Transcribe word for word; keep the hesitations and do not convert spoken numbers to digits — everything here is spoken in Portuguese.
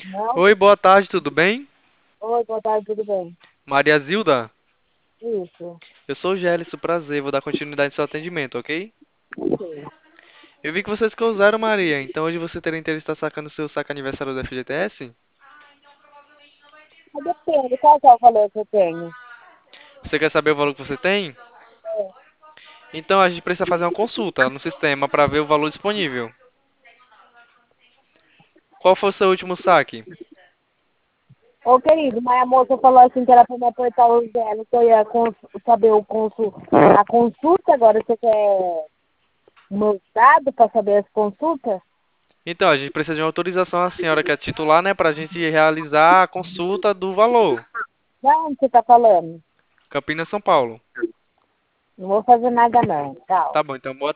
Não? Oi, boa tarde, tudo bem? Oi, boa tarde, tudo bem? Maria Zilda? Isso. Eu sou o Gélisso, prazer, vou dar continuidade ao seu atendimento, ok? Ok. Eu vi que vocês que usaram, Maria, então hoje você teria interesse em estar sacando seu saque aniversário do F G T S? Mas depende, qual que é o valor que eu tenho? Você quer saber o valor que você tem? É. Então a gente precisa fazer uma consulta no sistema para ver o valor disponível. Qual foi o seu último saque? Ô, querido, mas a moça falou assim que era pra me apertar o zero, que eu ia cons- saber o consu a consulta, agora você quer meus dados pra saber as consultas? Então, a gente precisa de uma autorização à senhora que é titular, né, para a gente realizar a consulta do valor. Da onde você tá falando? Campinas, São Paulo. Não vou fazer nada não, tchau. Tá bom, então boa